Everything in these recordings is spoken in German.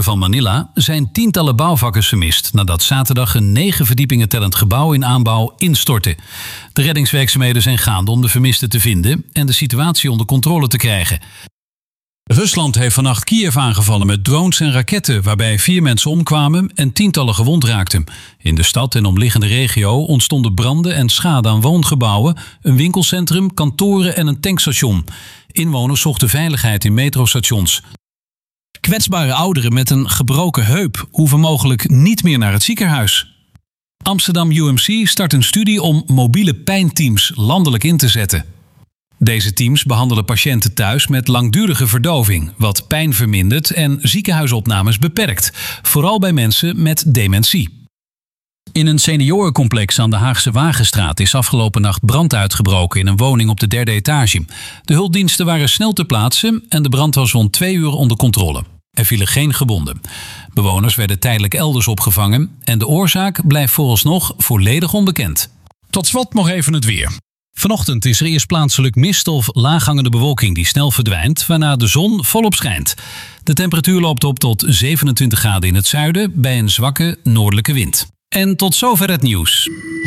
van Manila zijn tientallen bouwvakkers vermist nadat zaterdag een 9 verdiepingen tellend gebouw in aanbouw instortte. De reddingswerkzaamheden zijn gaande om de vermisten te vinden en de situatie onder controle te krijgen. Rusland heeft vannacht Kiev aangevallen met drones en raketten, waarbij 4 mensen omkwamen en tientallen gewond raakten. In de stad en omliggende regio ontstonden branden en schade aan woongebouwen, een winkelcentrum, kantoren en een tankstation. Inwoners zochten veiligheid in metrostations. Kwetsbare ouderen met een gebroken heup hoeven mogelijk niet meer naar het ziekenhuis. Amsterdam UMC start een studie om mobiele pijnteams landelijk in te zetten. Deze teams behandelen patiënten thuis met langdurige verdoving, wat pijn vermindert en ziekenhuisopnames beperkt, vooral bij mensen met dementie. In een seniorencomplex aan de Haagse Wagenstraat is afgelopen nacht brand uitgebroken in een woning op de 3e etage. De hulpdiensten waren snel ter plaatse en de brand was rond 2 uur onder controle. Er vielen geen gewonden. Bewoners werden tijdelijk elders opgevangen en de oorzaak blijft vooralsnog volledig onbekend. Tot slot nog even het weer. Vanochtend is er eerst plaatselijk mist of laaghangende bewolking die snel verdwijnt, waarna de zon volop schijnt. De temperatuur loopt op tot 27 graden in het zuiden bij een zwakke noordelijke wind. En tot zover het nieuws.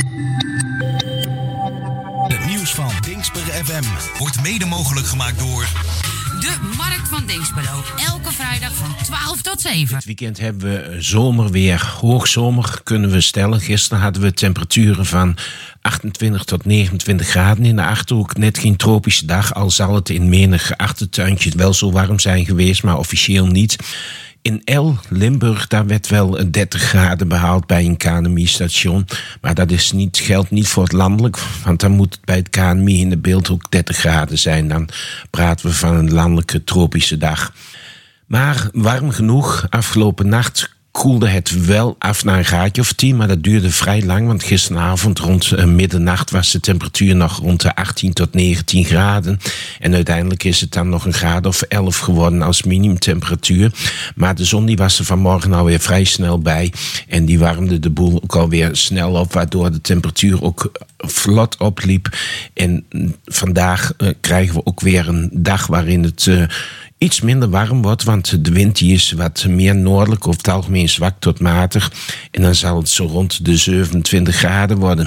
Het nieuws van Dingsper FM wordt mede mogelijk gemaakt door de Markt van Dinxperlo. Elke vrijdag van 12 tot 7. Dit weekend hebben we zomerweer. Hoogzomer kunnen we stellen. Gisteren hadden we temperaturen van 28 tot 29 graden in de Achterhoek. Net geen tropische dag, al zal het in menig achtertuintje wel zo warm zijn geweest, maar officieel niet. In Limburg, daar werd wel 30 graden behaald bij een KNMI-station. Maar dat geldt niet voor het landelijk, want dan moet het bij het KNMI in de beeld ook 30 graden zijn. Dan praten we van een landelijke tropische dag. Maar warm genoeg. Afgelopen nacht koelde het wel af naar een graadje of 10, maar dat duurde vrij lang, want gisteravond rond middernacht was de temperatuur nog rond de 18 tot 19 graden. En uiteindelijk is het dan nog een graad of 11 geworden als minimumtemperatuur. Maar de zon die was er vanmorgen alweer vrij snel bij en die warmde de boel ook alweer snel op, waardoor de temperatuur ook vlot opliep. En vandaag krijgen we ook weer een dag waarin het iets minder warm wordt, want de wind die is wat meer noordelijk, over het algemeen zwak tot matig. En dan zal het zo rond de 27 graden worden.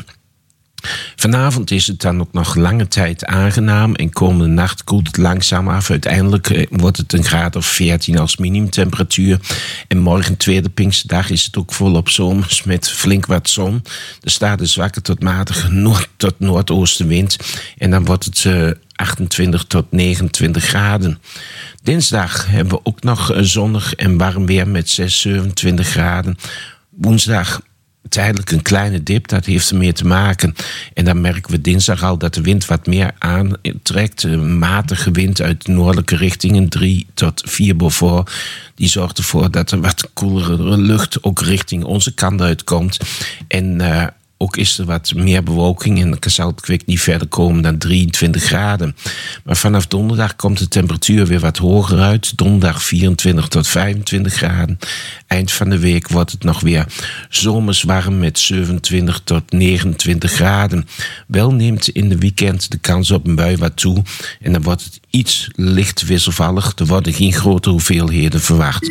Vanavond is het dan ook nog lange tijd aangenaam en komende nacht koelt het langzaam af. Uiteindelijk wordt het een graad of 14 als minimumtemperatuur. En morgen, tweede Pinksterdag, is het ook volop zomers met flink wat zon. Er staat een zwakke tot matige noord- tot noordoostenwind. En dan wordt het 28 tot 29 graden. Dinsdag hebben we ook nog zonnig en warm weer met 27 graden. Woensdag tijdelijk een kleine dip, dat heeft ermee te maken. En dan merken we dinsdag al dat de wind wat meer aantrekt. Een matige wind uit de noordelijke richtingen, 3 tot 4 Beaufort. Die zorgt ervoor dat er wat koelere lucht ook richting onze kant uitkomt. En ook is er wat meer bewolking en dan zal het kwik niet verder komen dan 23 graden. Maar vanaf donderdag komt de temperatuur weer wat hoger uit. Donderdag 24 tot 25 graden. Eind van de week wordt het nog weer zomers warm met 27 tot 29 graden. Wel neemt in de weekend de kans op een bui wat toe. En dan wordt het iets licht wisselvallig. Er worden geen grote hoeveelheden verwacht.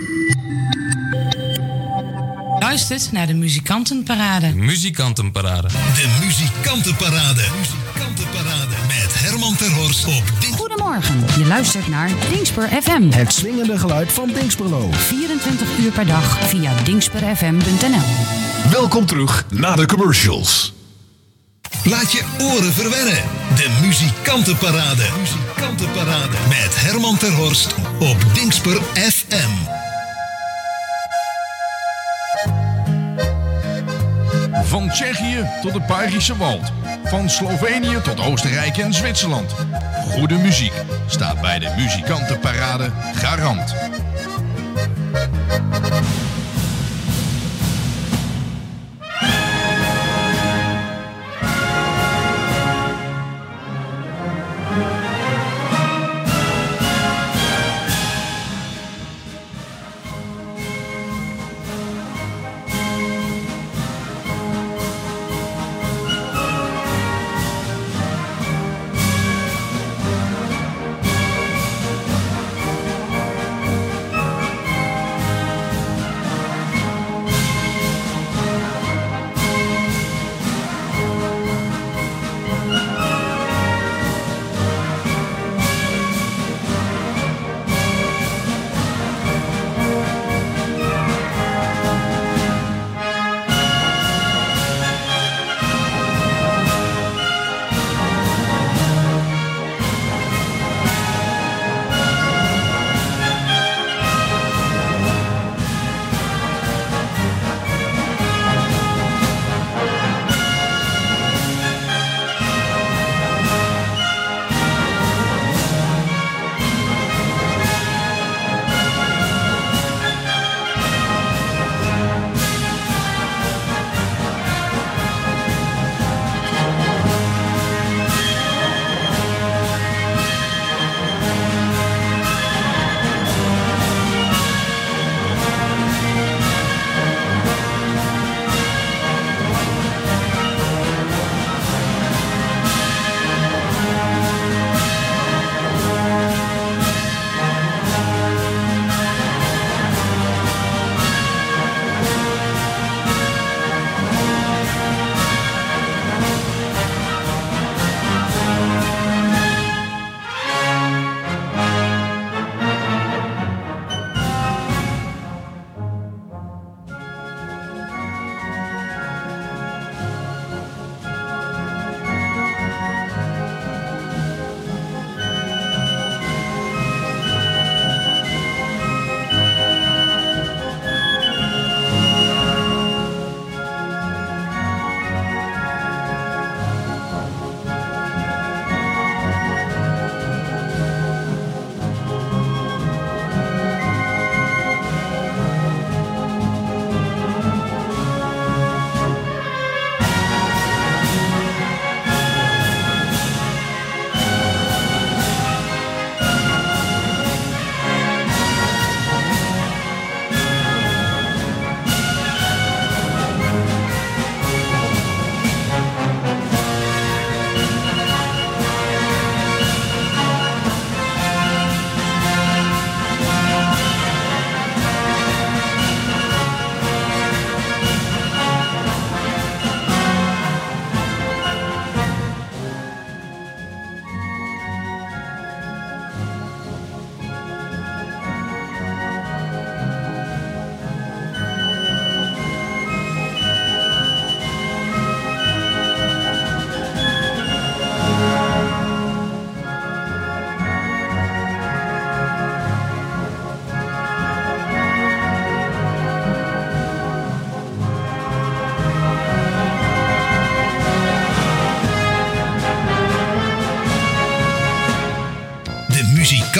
Luistert naar de Muzikantenparade. Muzikantenparade. De Muzikantenparade. Muzikantenparade met Herman Terhorst op Goedemorgen, je luistert naar Dingsper FM. Het swingende geluid van Dinxperlo. 24 uur per dag via dingsperfm.nl. Welkom terug naar de commercials. Laat je oren verwennen. De Muzikantenparade. Muzikantenparade met Herman Terhorst op Dingsper FM. Van Tsjechië tot het Belgische Wald. Van Slovenië tot Oostenrijk en Zwitserland. Goede muziek staat bij de Muzikantenparade garant.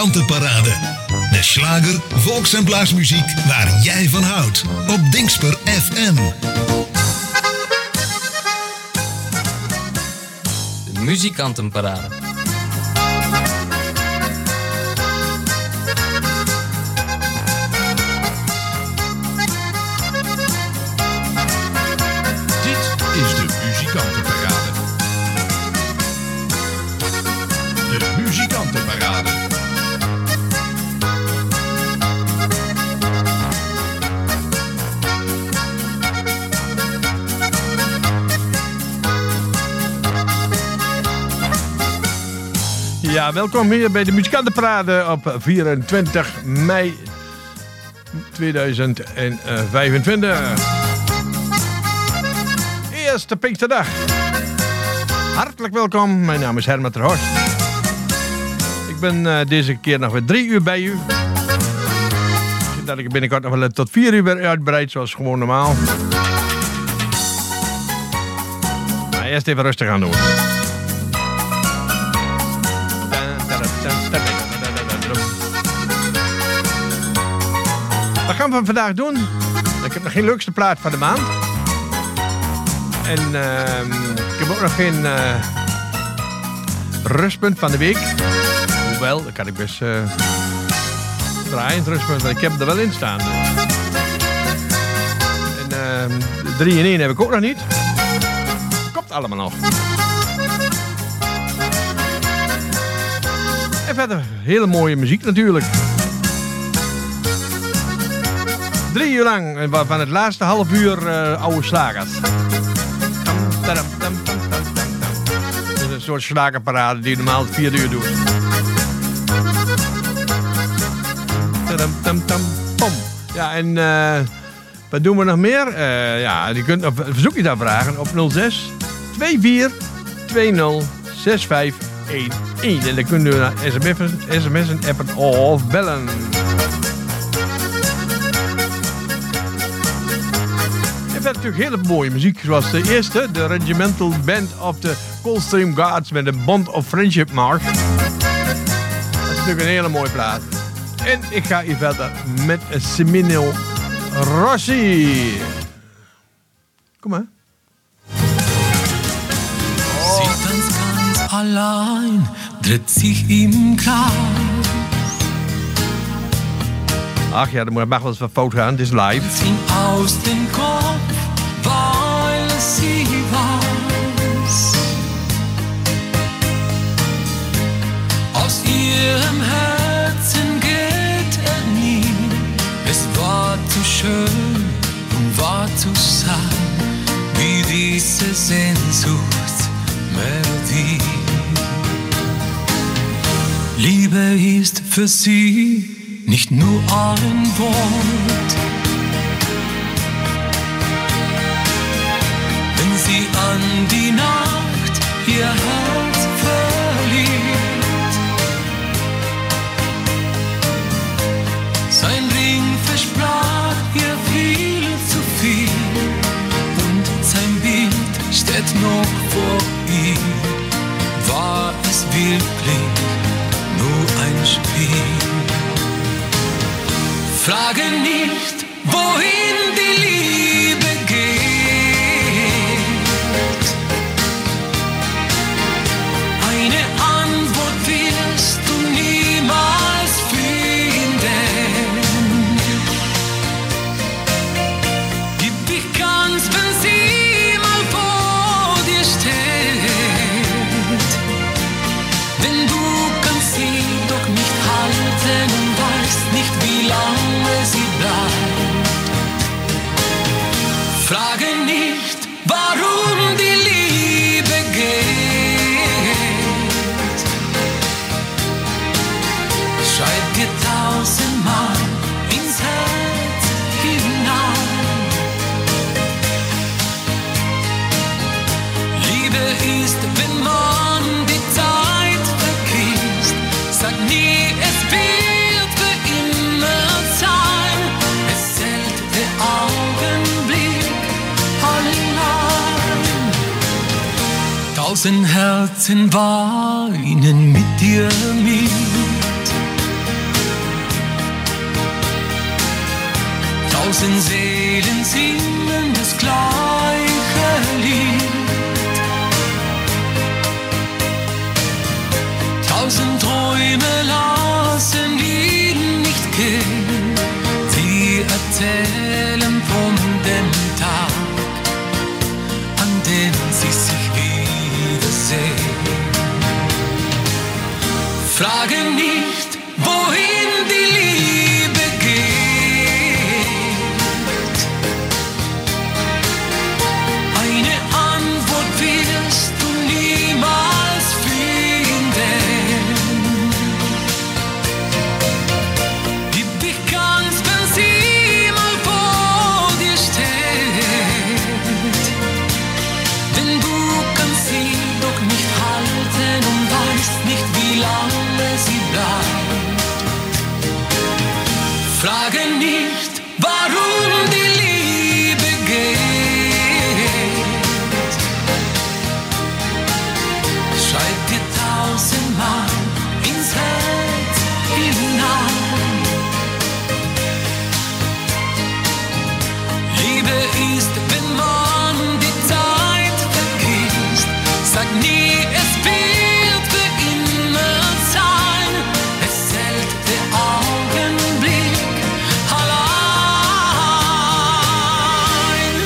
muzikantenparade. De slager, volks- en blaasmuziek waar jij van houdt. Op Dingsper FM. De muzikantenparade. Is de muzikantenparade. De muzikantenparade. Ja, welkom hier bij de muzikantenparade op 24 mei 2025. Eerste Pinksterdag. Hartelijk welkom, mijn naam is Herman ter Horst. Ik ben deze keer nog weer 3 uur bij u. Dat ik binnenkort nog wel tot 4 uur weer uitbreid, zoals gewoon normaal. Maar eerst even rustig aan doen. Wat gaan we vandaag doen? Ik heb nog geen leukste plaat van de maand. En ik heb ook nog geen rustpunt van de week. Hoewel, dat kan ik best draaien, het rustpunt, want ik heb er wel in staan. En 3 in 1 heb ik ook nog niet. Komt allemaal nog. En verder, hele mooie muziek natuurlijk. 3 uur lang, waarvan het laatste half uur oude slagers. Dat is een soort slagerparade die normaal 4 uur doet. Ja, en wat doen we nog meer? Ja, je kunt een verzoekje aanvragen op 06 24 20 6511. En dan kunt u naar sms'en, appen of bellen. Natuurlijk hele mooie muziek, zoals de eerste, de Regimental Band of the Coldstream Guards met een Bond of Friendship March. Dat is natuurlijk een hele mooie plaat. En ik ga hier verder met Semino Rossi. Kom maar. Sie tanzt ganz allein, dreht sich im Kreis. Ach ja, dat mag wel eens wat fout gaan, het is live. Aus dem Kopf, weil sie weiß. Aus ihrem Herzen geht nie. Es war zu schön und war zu sein, wie diese Sehnsuchtsmelodie. Liebe ist für sie nicht nur ein Wort. Wenn sie an die Nacht ihr Herz verliert, sein Ring versprach ihr viel zu viel und sein Bild steht noch vor ihm. War es wirklich nur ein Spiel? Frage nicht, wohin die Liebe geht. Eine Antwort wirst du niemals finden. Gib dich ganz, wenn sie mal vor dir steht. Denn du kannst sie doch nicht halten und weißt nicht, wie lange sie bleibt. Frage nicht, warum die Liebe geht. Schreib dir 1000-mal ins Herz hinein. Liebe ist, wenn man die Zeit vergisst. Sag nie, es wird für immer sein. Es zählt der Augenblick allein. 1000 Herzen weinen mit dir mit. 1000 Seelen singen das gleiche Lied. 1000 Träume lassen ihn nicht gehen. Sie erzählen von dem Tag, an dem sie sich wiedersehen. Frage nicht, wohin die Liebe geht. Eine Antwort wirst du niemals finden. Gib dich ganz, wenn sie mal vor dir steht. Denn du kannst sie doch nicht halten und weißt nicht, wie lange sie bleibt. Frage nicht, warum die Liebe geht. Schreib dir 1000-mal ins Herz hinein. Liebe ist, wenn man die Zeit vergisst. Sag nie, es wird für immer sein. Es zählt der Augenblick allein.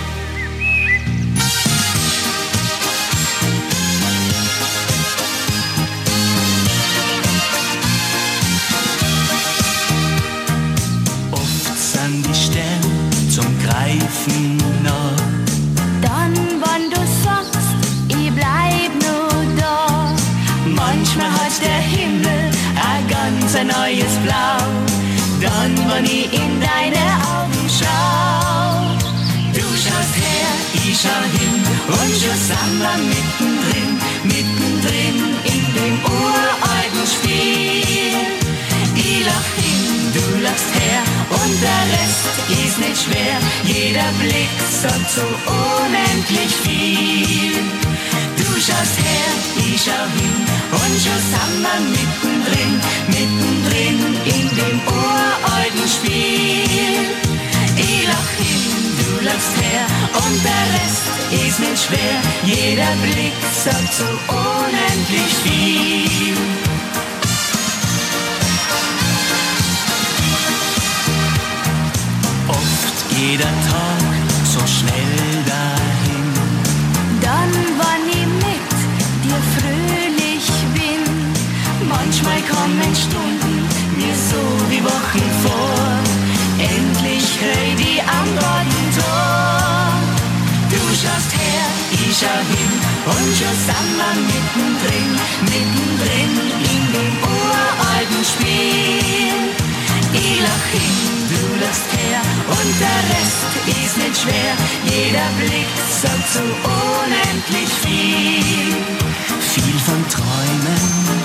Oft sind die Sterne zum Greifen nah. Dann, wenn du sagst, ich bleib nur da. Manchmal hat der Himmel ein ganz neues Blau. Dann, wenn ich in deine Augen schau. Du schaust her, ich schau hin und schon sind wir mittendrin, mittendrin in dem uralten Spiel. Ich lach hin, du lachst her und der Rest ist nicht schwer. Jeder Blick sagt so unendlich viel. Du schaust her, ich schau hin und schon sind wir mittendrin, mittendrin in dem uralten Spiel. Ich lach hin, du lachst her und der Rest ist nicht schwer. Jeder Blick sagt so unendlich viel. Oft geht der Tag so schnell dahin. Dann, wenn ich mit dir fröhlich bin. Manchmal kommen Stunden mir so wie Wochen vor. Endlich hör ich die Antworten Tor. Du schaust her, ich schau hin und schon sind wir mittendrin, mittendrin in dem uralten Spiel. Ich lach hin, du lachst her und der Rest ist nicht schwer. Jeder Blick sagt so unendlich viel. Viel von Träumen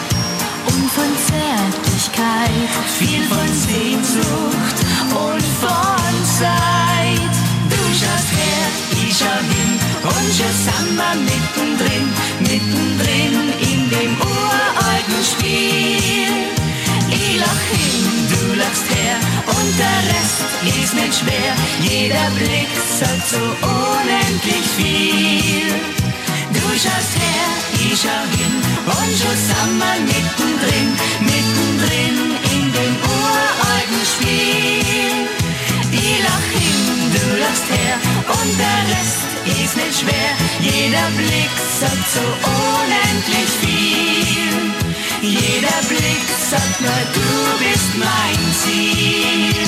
Und von Zärtlichkeit, viel von Sehnsucht und von Zeit. Du schaust her, ich schau hin und schon sind wir mittendrin, mittendrin in dem uralten Spiel. Ich lach hin, du lachst her und der Rest ist nicht schwer. Jeder Blick sagt so unendlich viel. Du schaust her, ich schau hin und schon sind wir mittendrin, mittendrin in dem uralten Spiel. Ich lach hin, du lachst her und der Rest ist nicht schwer. Jeder Blick sagt so unendlich viel. Jeder Blick sagt nur, du bist mein Ziel.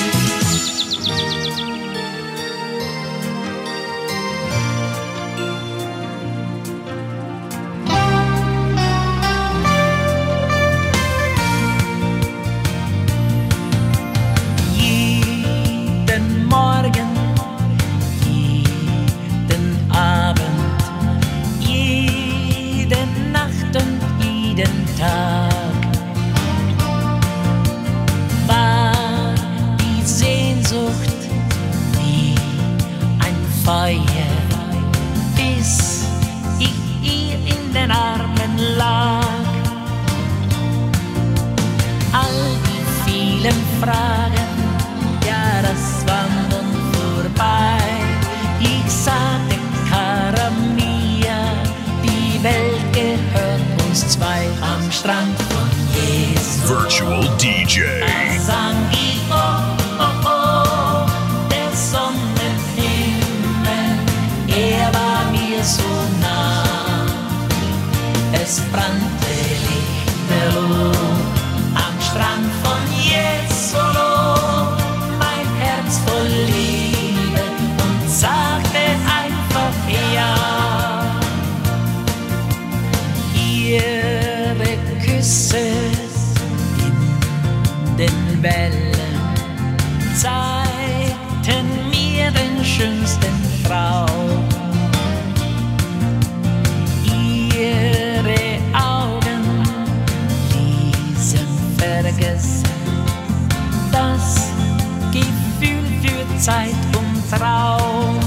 Fragen, ja, das waren ihren schönsten Frau. Ihre Augen ließen vergessen das Gefühl für Zeit und Traum.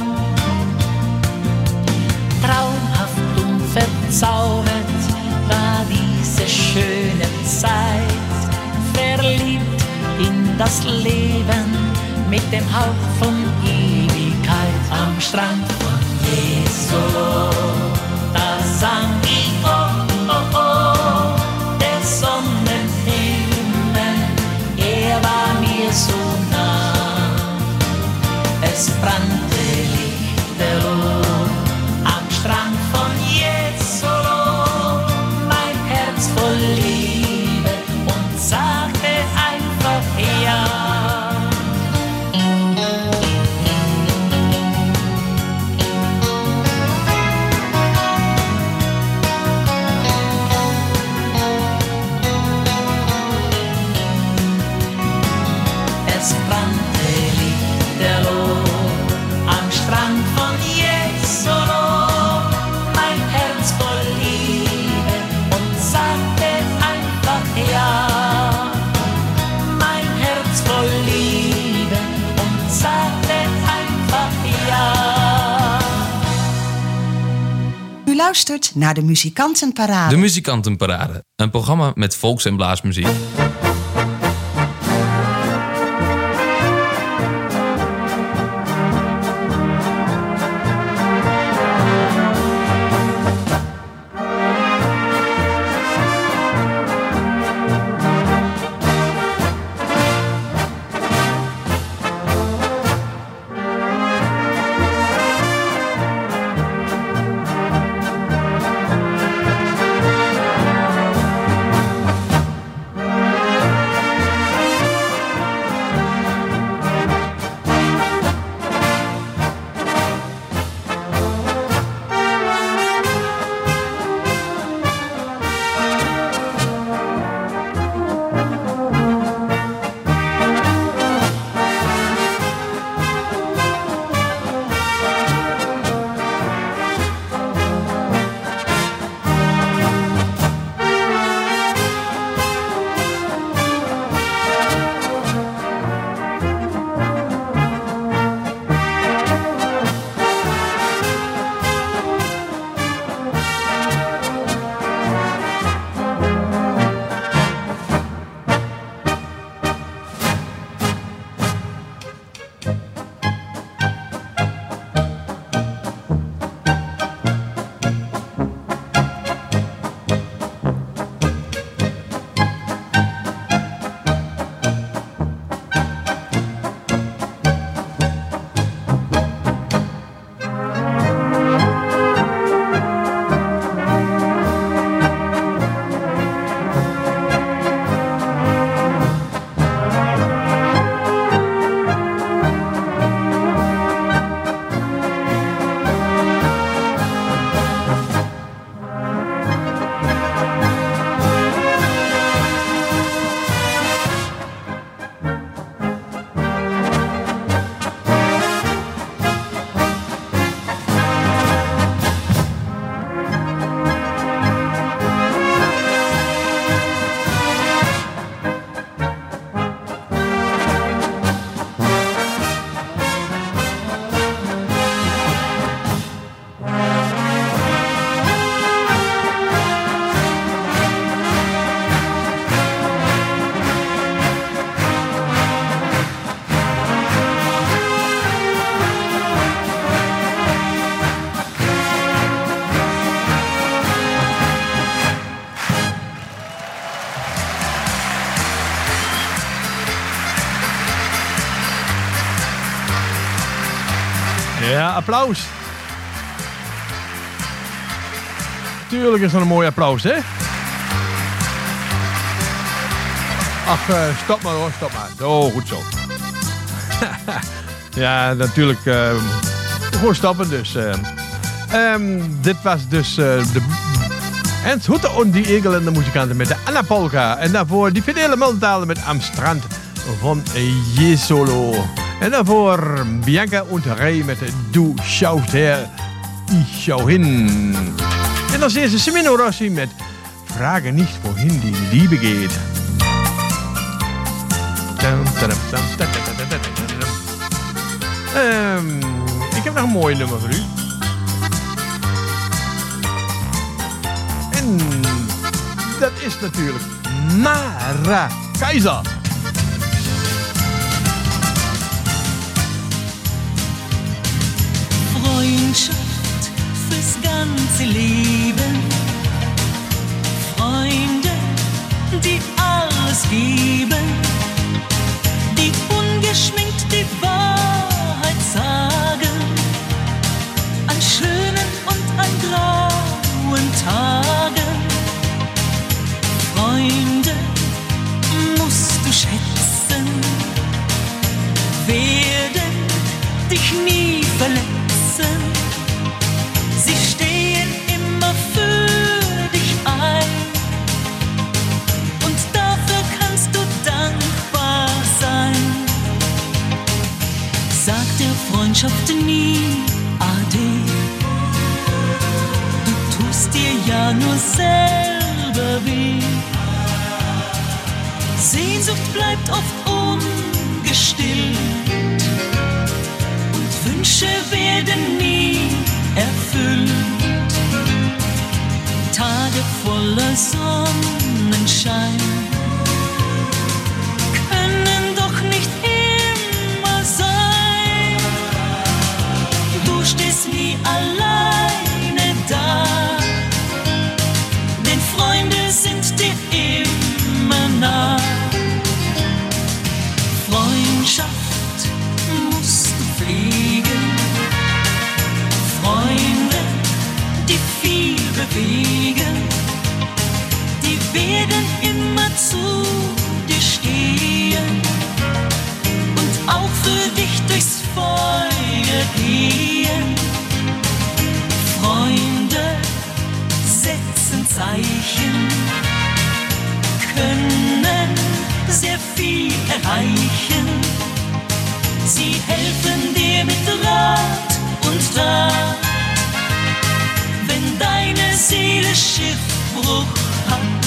Traumhaft und verzaubert war diese schöne Zeit, verliebt in das Leben mit dem Hauch von Ewigkeit am Strand von Jesolo. Da sang ich, oh, oh, oh, der Sonnenhimmel, er war mir so nah. Es brannte lichterloh am Strand von Jesolo, mein Herz voll Liebe und sagte einfach ja. Es brannte lichterloh am Strand von Jesolo, mein Herz voll Liebe und sagte einfach ja. Mein Herz voll Liebe und sagte einfach ja. U luistert naar de Muzikantenparade. De Muzikantenparade, een programma met volks- en blaasmuziek. Ja, applaus. Tuurlijk is dat een mooi applaus, hè? Ach, stop maar hoor, stop maar. Zo, goed zo. Ja, natuurlijk. Gewoon stoppen dus. Dit was dus de Ernst Hutte en die Egelende muzikanten met de Anna Polka. En daarvoor die Fidele Muldenthaler met Am Strand van Jesolo. En daarvoor Bianca und Ray met Du schaust her, ich schau hin. En als eerste Semino Rossi met Frage nicht, wohin die Liebe geht. Ik heb nog een mooi nummer voor u. En dat is natuurlijk Mara Keizer. Freundschaft fürs ganze Leben. Freunde, die alles geben, die ungeschminkt die Wahrheit sagen, an schönen und an grauen Tagen. Freunde musst du schätzen, werden dich nie verletzen. Sie stehen immer für dich ein und dafür kannst du dankbar sein. Sag der Freundschaft nie Ade, du tust dir ja nur selber weh. Sehnsucht bleibt oft ungestillt und Wünsche werden nie erfüllt. Tage voller Sonnenschein können doch nicht immer sein. Du stehst nie alleine da, denn Freunde sind dir immer nah. Freundschaft musst du pflegen, Freunde, die viel bewegen, die werden immer zu dir stehen und auch für dich durchs Feuer gehen. Freunde setzen Zeichen, können sehr viel erreichen. Sie helfen dir mit Rat und Tat, wenn deine Seele Schiffbruch hat.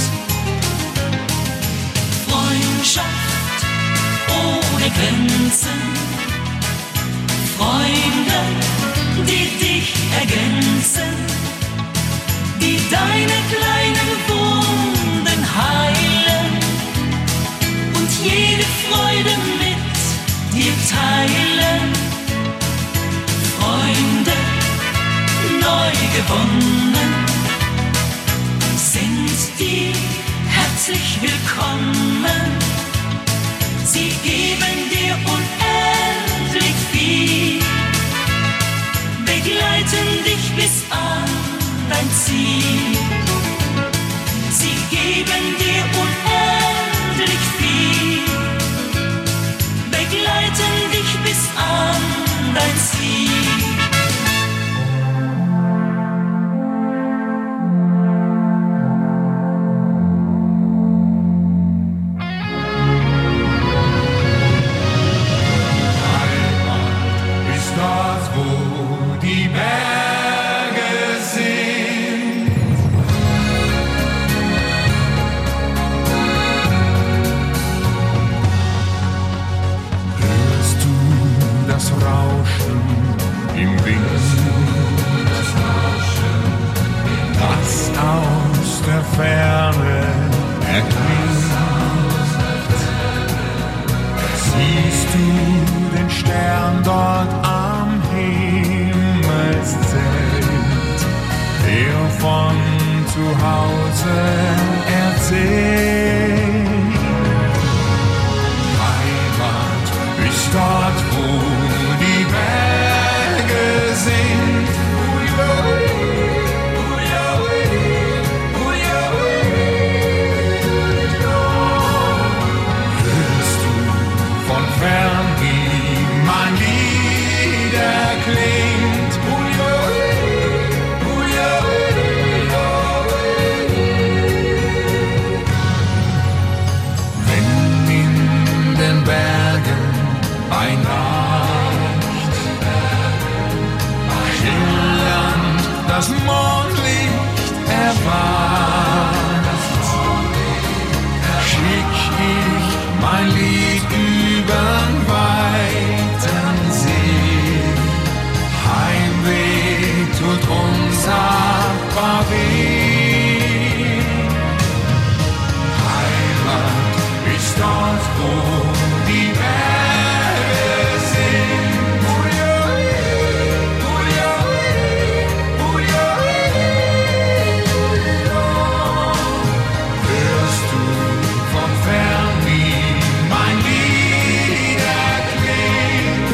Freundschaft ohne Grenzen, Freunde, die dich ergänzen, die deine kleinen Wunden heilen und jede Freude mit dir teilen. Freunde, neu gewonnen, sind dir herzlich willkommen. Sie geben dir unendlich viel, begleiten dich bis an dein Ziel. Sie geben dir unendlich viel, begleiten dich bis an dein Ziel. Dort, wo die Berge das Mondlicht erwacht, schick ich mein Lied übern weiten See. Heimweh tut unsagbar weh. Heimat ist dort, wo die Berge sind. Hörst du von fern, wie mein Lied erklingt?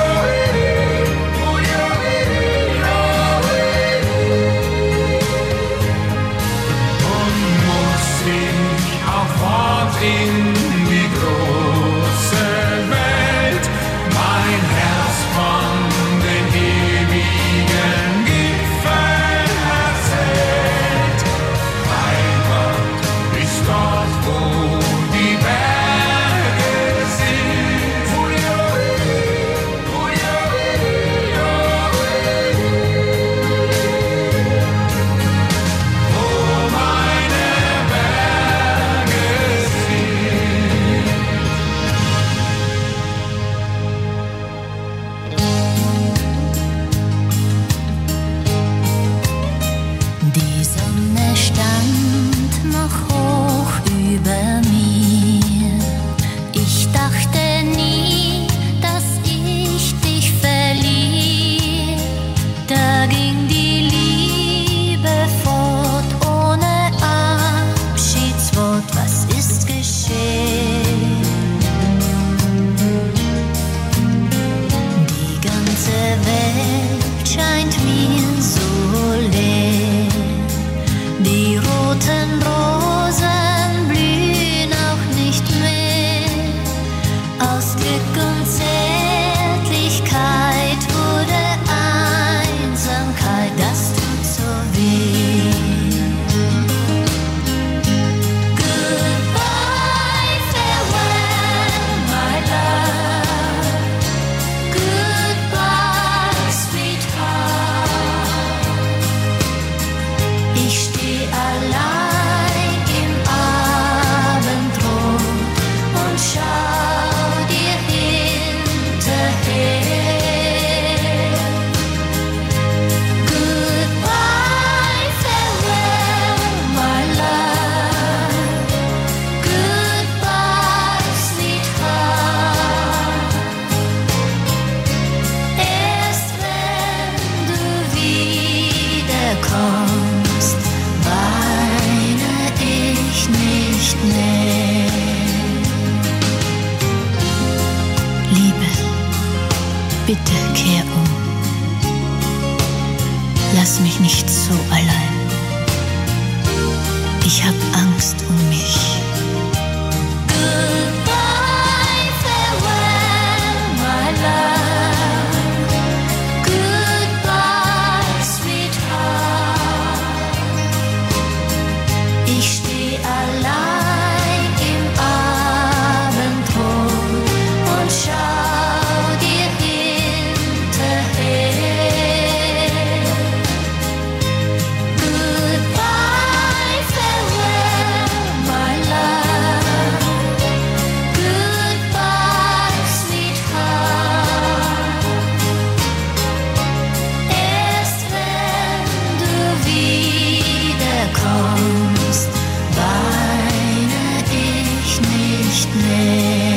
Und muss ich auch fort in die große Welt, mein Herz von den ewigen Gipfeln erzählt. Heimat ist dort, wo die Berge sind. Wo meine Berge sind. Die Sonne stand noch hoch über mir. Ich dachte nie, dass ich dich verlieh. Da ging die Liebe fort ohne Abschiedswort. Was ist geschehen? Die ganze Welt scheint mir so leer. Die roten Rosen blühen auch nicht mehr. Aus Glück und Zärtlichkeit wurde Einsamkeit, das tut so weh. Goodbye, farewell, my love. Goodbye, sweetheart. Ich steh allein im Abendrot und schau dir hinterher. Goodbye, farewell, my love. Goodbye, sweetheart. Erst wenn du wiederkommst, weine ich nicht mehr. Liebe, bitte kehr um. Lass mich nicht so allein. Ich hab Angst um mich. Goodbye, farewell, my love. Goodbye, sweetheart. Ich steh allein im Abendrot und schau dir hinterher. Goodbye, farewell, my love. Goodbye, sweetheart. Erst wenn du wiederkommst, weine ich nicht mehr.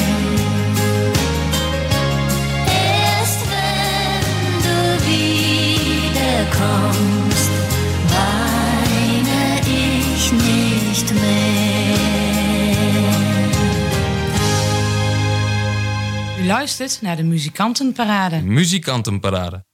Erst wenn du wiederkommst, weine ich nicht mehr. U luistert naar de Muzikantenparade. Muzikantenparade.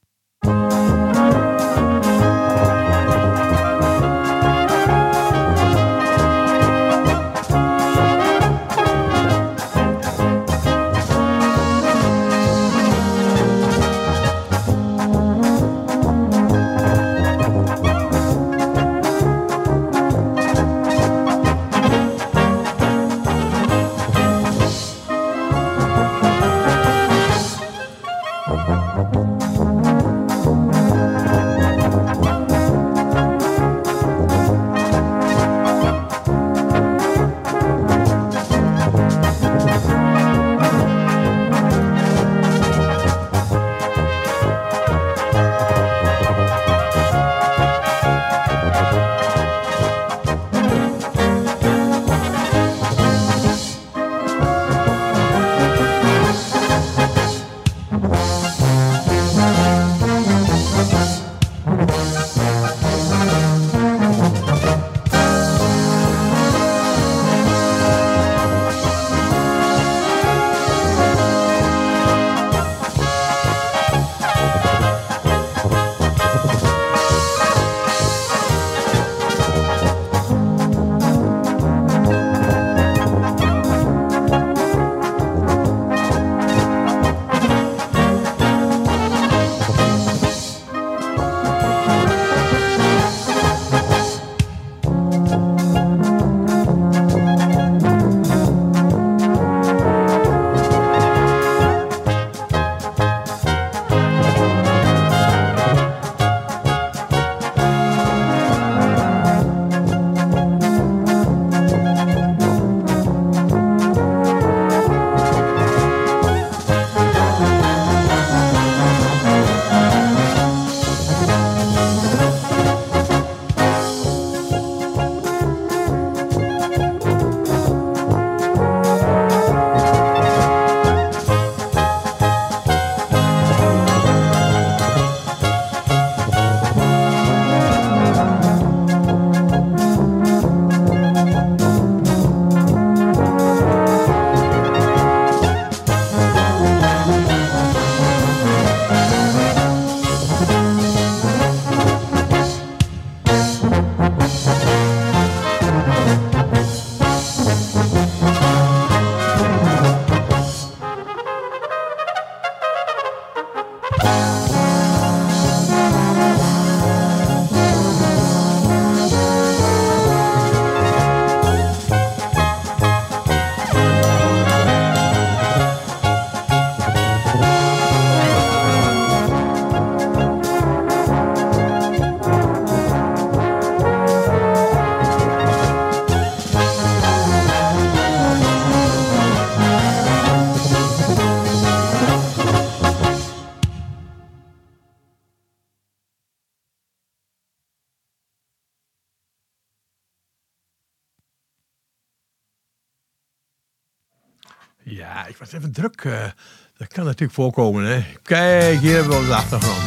Ja, ik was even druk. Dat kan natuurlijk voorkomen, hè. Kijk, hier hebben we onze achtergrond.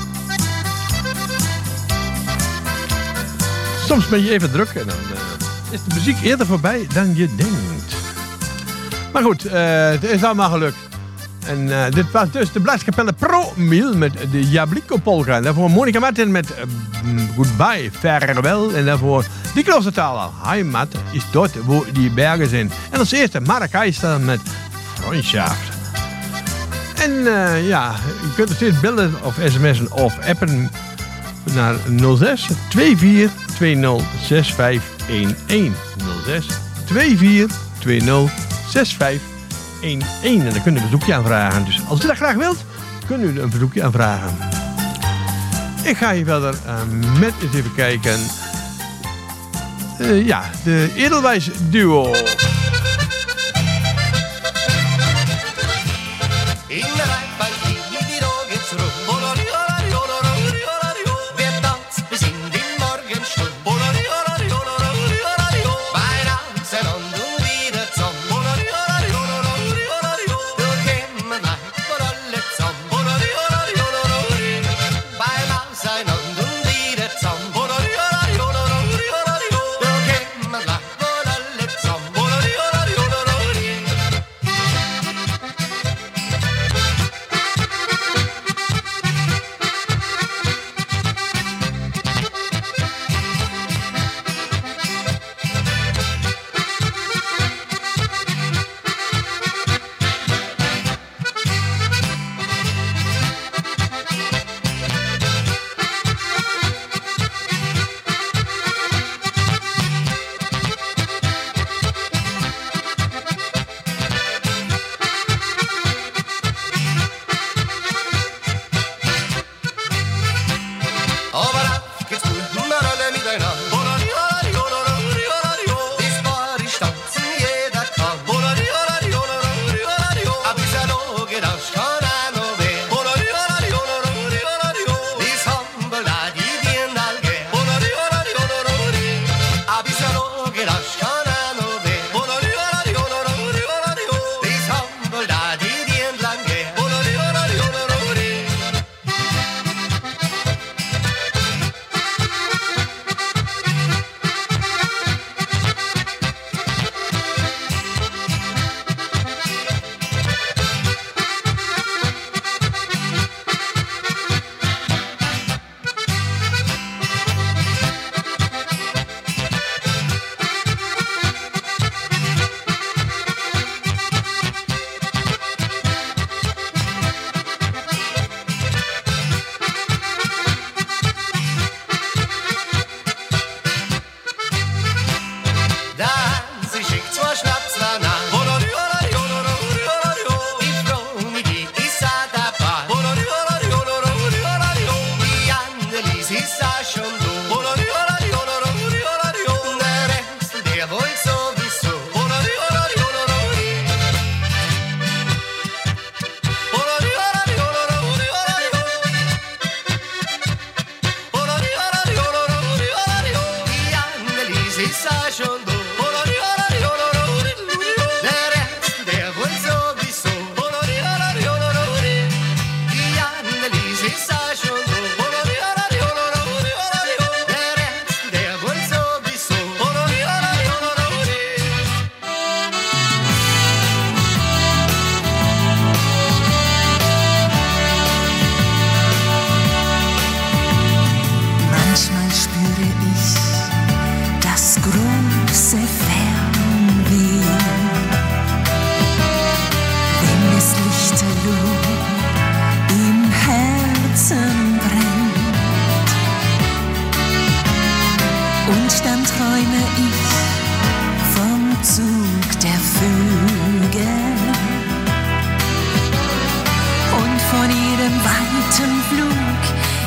Soms ben je even druk en dan is de muziek eerder voorbij dan je denkt. Maar goed, het is allemaal gelukt. En dit was dus de Blaaskapelle Pro Mil met de Jabliko Polka. En daarvoor Monica Martin met Goodbye, Farewell. En daarvoor die Kloostertaler, Heimat is dort wo die bergen zijn. En als eerste Mark Heister met Freundschaft. En ja, je kunt nog steeds bellen of sms'en of appen naar 06 24 20 6511. 06 24 20 6511. En dan kunnen we een verzoekje aanvragen. Dus als u dat graag wilt, kunnen u een verzoekje aanvragen. Ik ga hier verder met eens even kijken. Ja, de Edelwijs Duo.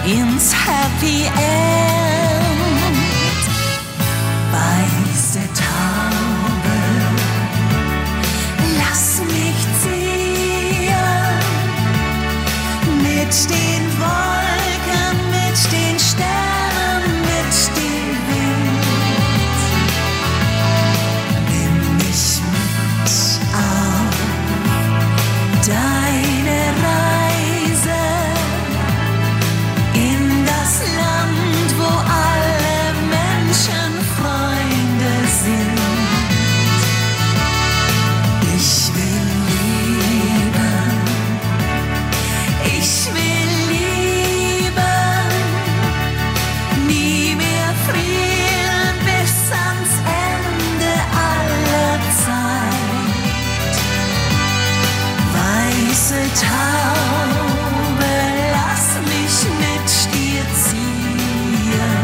ins Happy End. Weiße Taube, lass mich ziehen mit den Wolken, mit den Sternen, mit dem Wind. Nimm mich mit auf deine Reise in das Land, wo alle Menschen Freunde sind. Ich will lieben, ich will lieben, nie mehr frieren bis ans Ende aller Zeit. Weiße Taube, lass mich mit dir ziehen.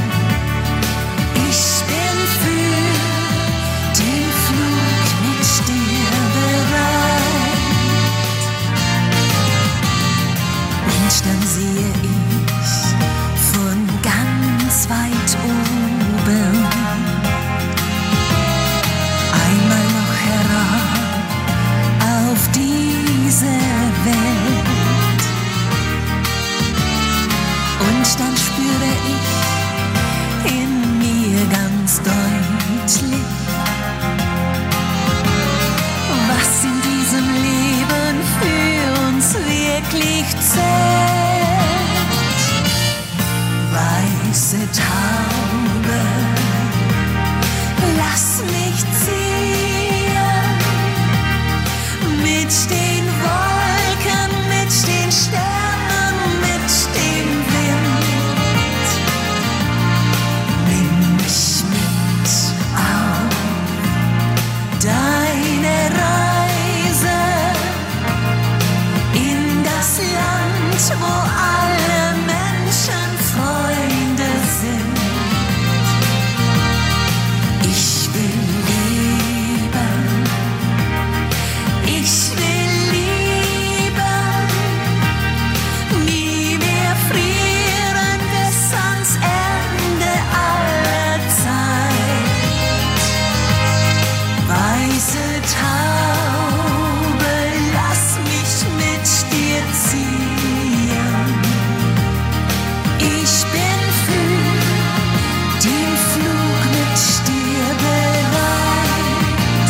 Ich bin für den Flug mit dir bereit. Und dann sehe ich von ganz weit oben einmal noch herab auf diese Welt. Und dann spüre ich in mir ganz deutlich, was in diesem Leben für uns wirklich zählt. Weiße Taube, lass mich ziehen mit den Wolken, mit den Sternen, mit dem Wind. Nimm mich mit auf deine Reise in das Land, wo alle Menschen Freunde sind. Ich will lieben, ich will lieben, nie mehr frieren bis ans Ende aller Zeit. Weiße Taube, lass mich mit dir ziehen. Ich bin für den Flug mit dir bereit.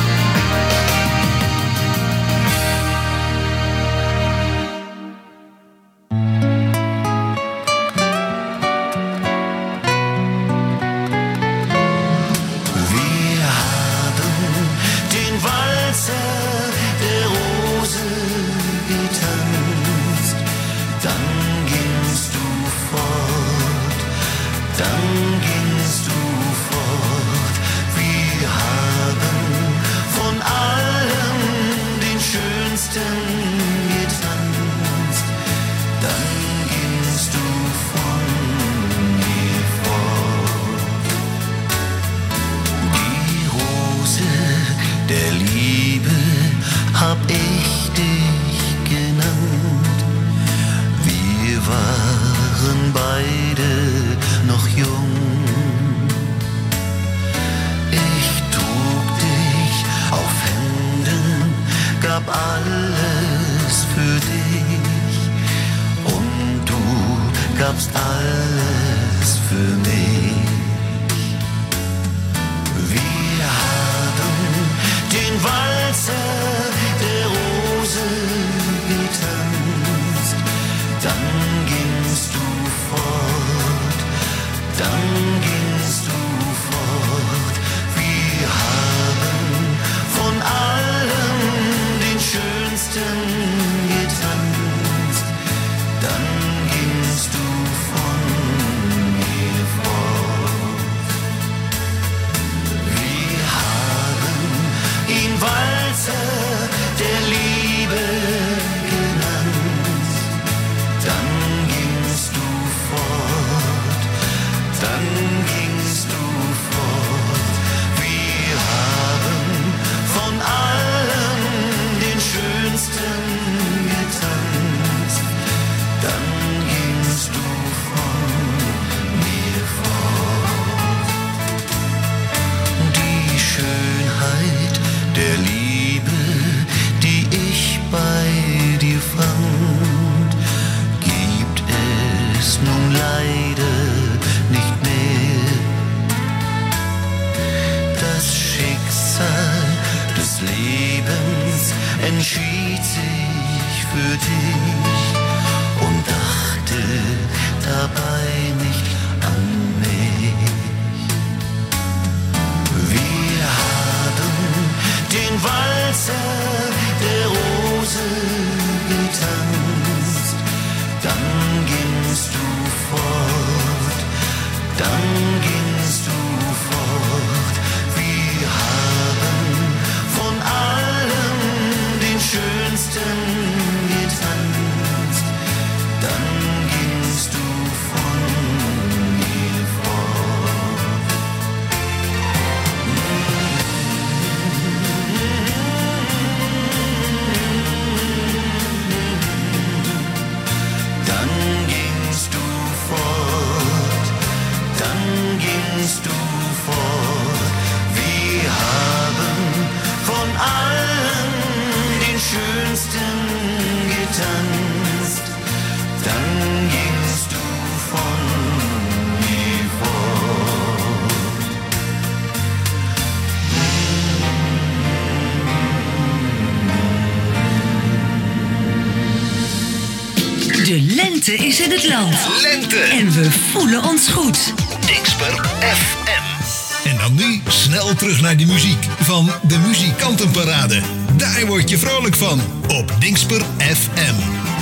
Wir haben den Walzer der Rose getanzt, dann gingst du fort, dann gingst du fort. Wir haben von allem den schönsten getanzt, dann gingst du von mir fort. Die Rose der Liebe hab ich dich genannt. Wir waren beide noch jung. Ich trug dich auf Händen, gab alles für dich und du gabst alles für mich. Wir haben den Walzer der Rose getanzt, dann gingst du fort, dann gingst du fort. Wir haben von allem den schönsten getanzt, dann gingst du von mir fort. Wir haben ihn Walzer der Liebe genannt, dann gingst du fort, dann Lente is in het land. Lente. En we voelen ons goed. Dingsper FM. En dan nu snel terug naar de muziek van de Muzikantenparade. Daar word je vrolijk van op Dingsper FM.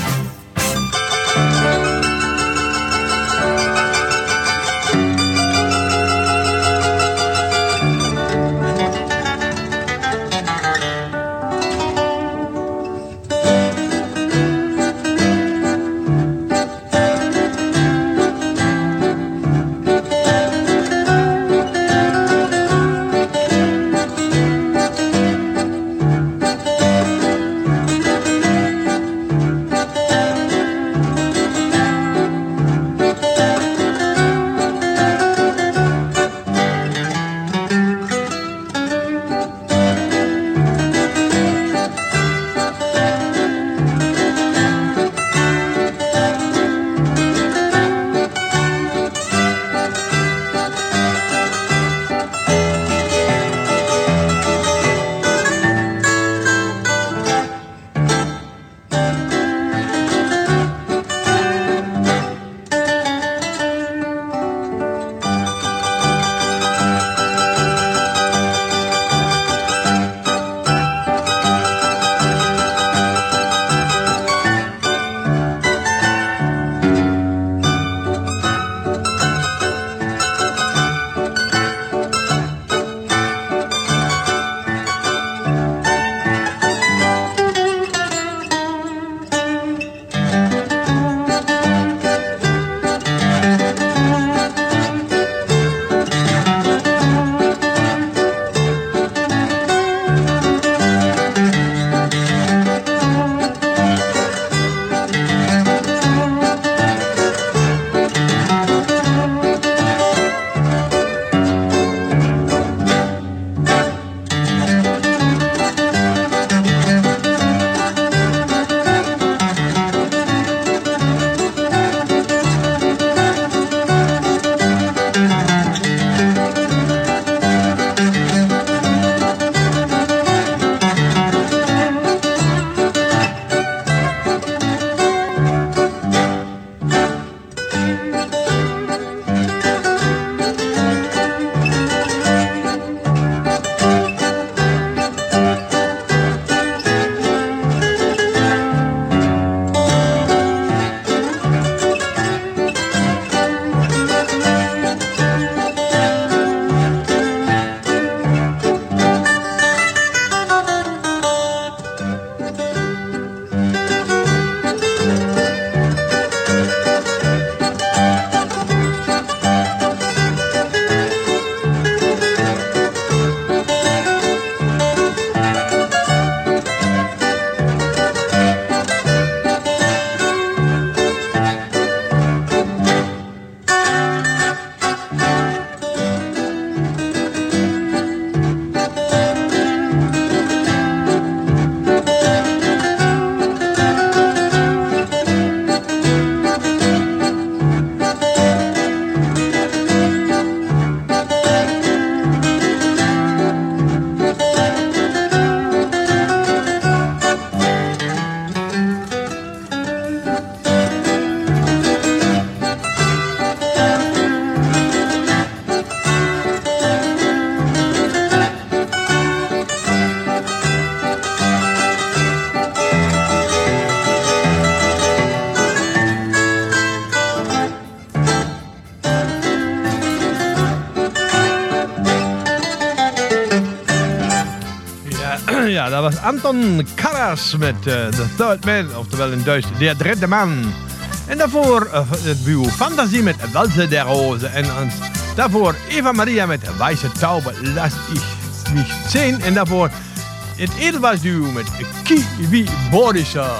Ja, dat was Anton Karas met The Third Man, oftewel in Duits De Derde Man. En daarvoor het duo Fantasie met Walze der Rose. En daarvoor Eva Maria met Weiße Taube, Lass ich mich sehen. En daarvoor het Edelweiss duo met Kiwi Borischer.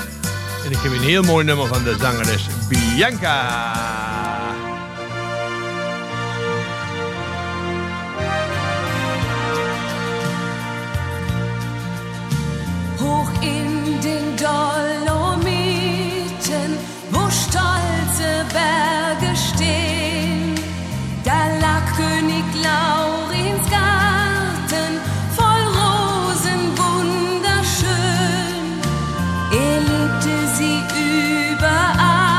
En ik heb een heel mooi nummer van de zangeres Bianca. Hoch in den Dolomiten, wo stolze Berge stehen, da lag König Laurins Garten, voll Rosen wunderschön. Er liebte sie überall.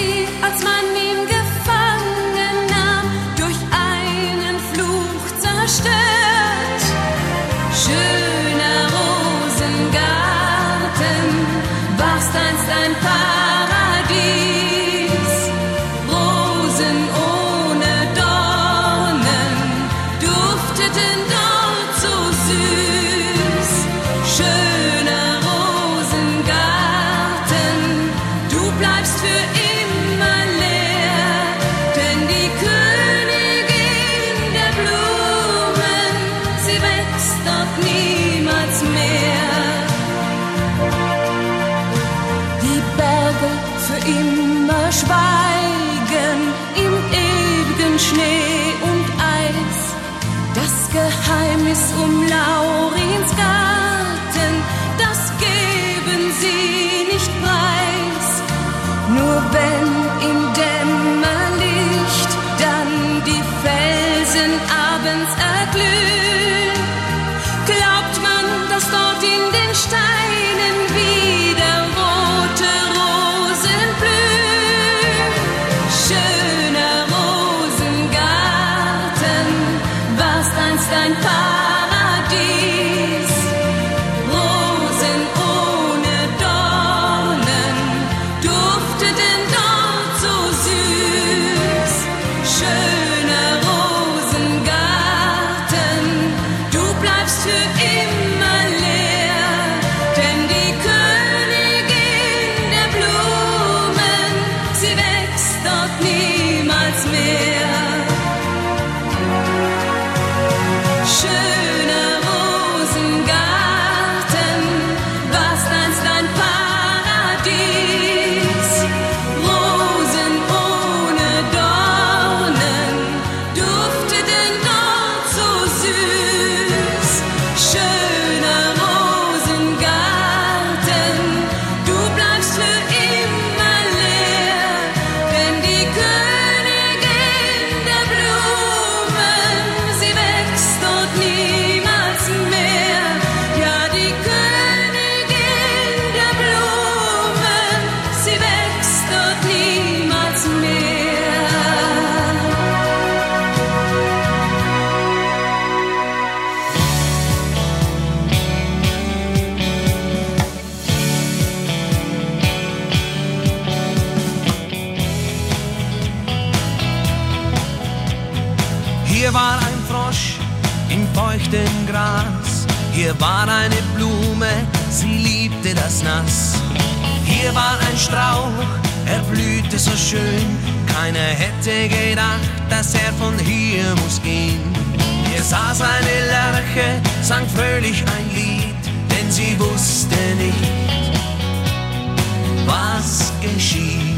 sie, als man ihn gefangen nahm, durch einen Fluch zerstört. Schöner Rosengarten, warst einst ein Paradies. Rosen ohne Dornen dufteten dort so süß. Schöner Rosengarten, du bleibst für immer leer, denn die Königin der Blumen, sie wächst dort niemals mehr. Die Berge für immer schweigen im ewigen Schnee und Eis. Das Geheimnis Laurins Garten, das geben sie nicht preis. Nur wenn im Dämmerlicht dann die Felsen abends erglühen, glaubt man, dass dort in den Steinen wieder rote Rosen blühen. Schöner Rosengarten, warst einst ein Paradies. Rosen ohne Dornen dufteten dort so süß. Schöner Rosengarten, du bleibst für immer leer, denn die Königin der Blumen, sie wächst dort niemals mehr. Schöner Rosengarten, warst einst ein Paradies. Rosen ohne Dornen dufteten dort so süß. Schöner Rosengarten, du bleibst für immer leer, denn die Königin der Blumen, sie wächst dort niemals mehr. Ja, die Königin der Blumen, sie wächst dort niemals mehr. Hier war ein Frosch im feuchten Gras. Hier war eine Blume, sie liebte das Nass. Hier war ein Strauch, er blühte so schön. Keiner hätte gedacht, dass er von hier muss gehen. Hier saß eine Lerche, sang fröhlich ein Lied, denn sie wusste nicht, was geschieht.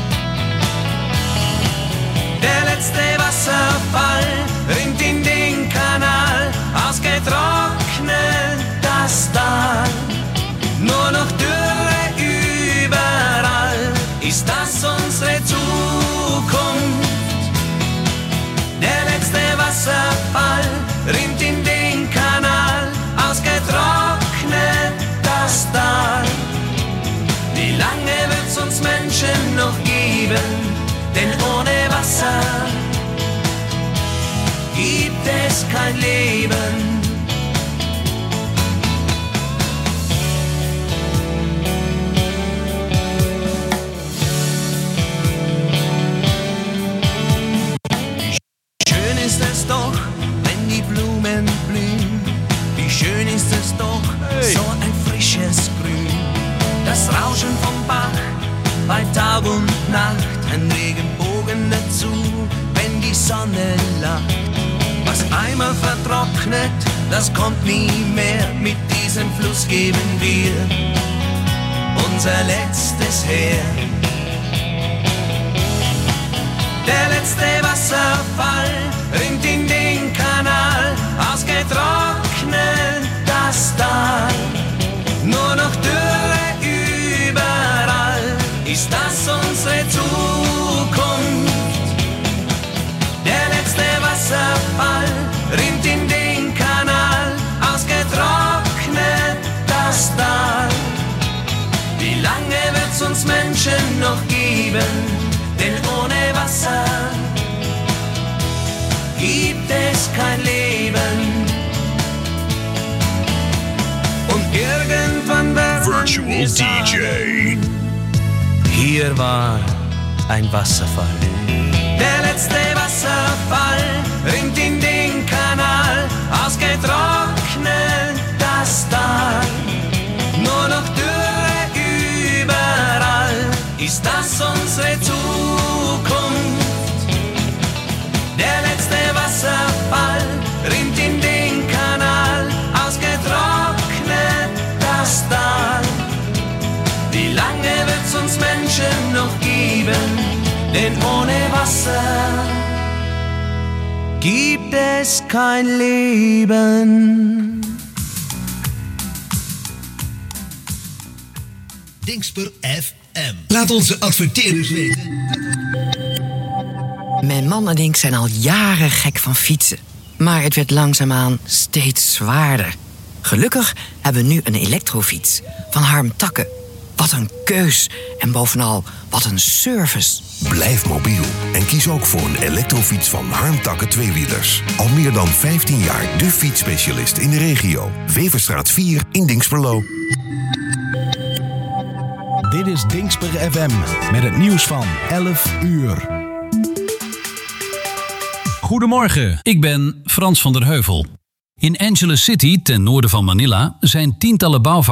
Der letzte Wasserfall rinnt in den Kanal, ausgetrocknet das Tal. Nur noch Dürre überall, ist das unsere Zukunft? Der letzte Wasserfall rinnt in den Kanal, ausgetrocknet das Tal. Wie lange wird's uns Menschen noch geben? Denn ohne Wasser gibt es kein Leben. Wie schön ist es doch, wenn die Blumen blühen. Wie schön ist es doch, so ein frisches Grün. Das Rauschen vom Bach bei Tag und Nacht, ein Regenbogen dazu, wenn die Sonne lacht. Was einmal vertrocknet, das kommt nie mehr, mit diesem Fluss geben wir unser letztes her. Der letzte Wasserfall rinnt in den Kanal, ausgetrocknet das Tal. Nur noch Dürre überall, ist das unsere Zukunft? Der letzte Wasserfall rinnt in den Kanal, ausgetrocknet das Tal. Wie lange wird's uns Menschen noch geben? DJ. Hier war ein Wasserfall. Der letzte Wasserfall rinnt in den Kanal, ausgetrocknet das Tal. Nur noch Dürre überall, ist das unsere Zukunft? Der letzte Wasserfall rinnt in den Kanal, ausgetrocknet das Tal. Wie lange wird's uns Menschen noch geben? Denn ohne Wasser gibt es kein Leben. Dingsper FM. Laat onze adverteerders weten. Mijn man en ik zijn al jaren gek van fietsen. Maar het werd langzaamaan steeds zwaarder. Gelukkig hebben we nu een elektrofiets van Harm Takke. Wat een keus en bovenal wat een service. Blijf mobiel en kies ook voor een elektrofiets van Harm Takke tweewielers. Al meer dan 15 jaar de fietsspecialist in de regio. Weverstraat 4 in Dinxperlo. Dit is Dingsper FM met het nieuws van 11 uur. Goedemorgen, ik ben Frans van der Heuvel. In Angeles City, ten noorden van Manila, zijn tientallen bouwvakkers